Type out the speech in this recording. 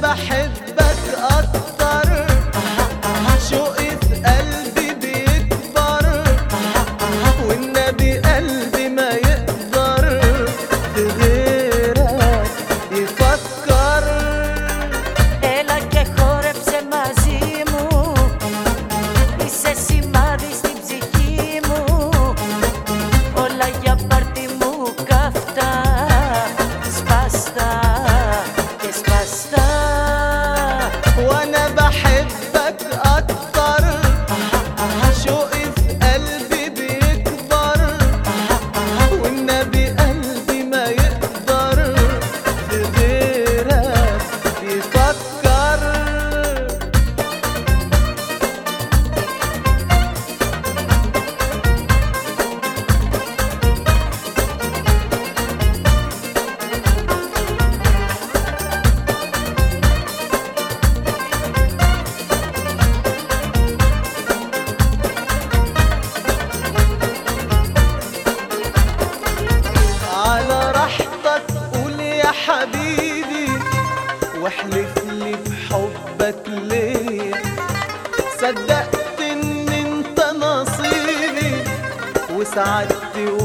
بحبك أكتر، شوقي في قلبي بيكبر، والنبي قلبي ما يقدر في غيرك يفكر. Έλα και χόρεψε μαζί μου, είσαι σημάδι στην ψυχή μου, όλα για πάρτι μου καυτά, σπάστα και σπαστά. وأنا بحبك أكتر، شوقي في قلبي بيكبر، والنبي قلبي ما يقدر في غيرك يفكر. على راحتك قول يا حبيبي، واحلف لي بحبك ليا، صدقت ان انت نصيبي وسعدت